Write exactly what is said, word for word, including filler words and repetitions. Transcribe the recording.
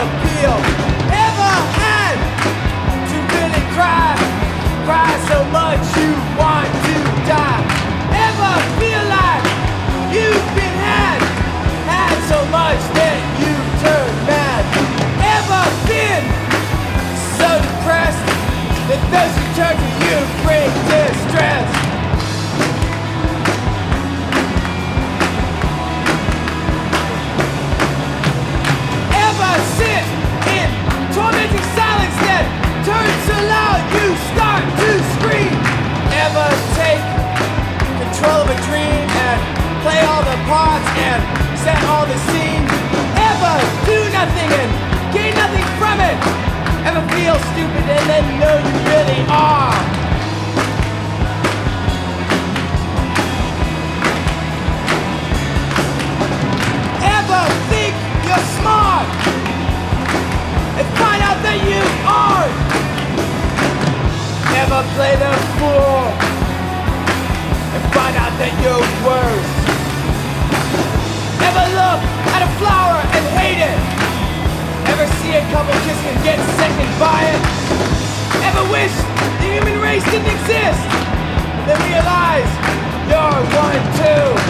appeal. Ever had to really cry, cry so much you want to die? Ever feel like you've been had, had so much that you turn mad? Ever been so depressed that those who turn to you bring distress? Ever sit in tormenting silence that turns so loud you start to scream? Ever take control of a dream and play all the parts and set all the scenes? Ever do nothing and gain nothing from it? Ever feel stupid and then know you really are? Ever think you're smart and find out that you aren't? Ever play the fool and find out that you're worse? Ever look at a flower and hate it? Ever see a couple kiss and get second by it? Ever wish the human race didn't exist? Then realize you're one too.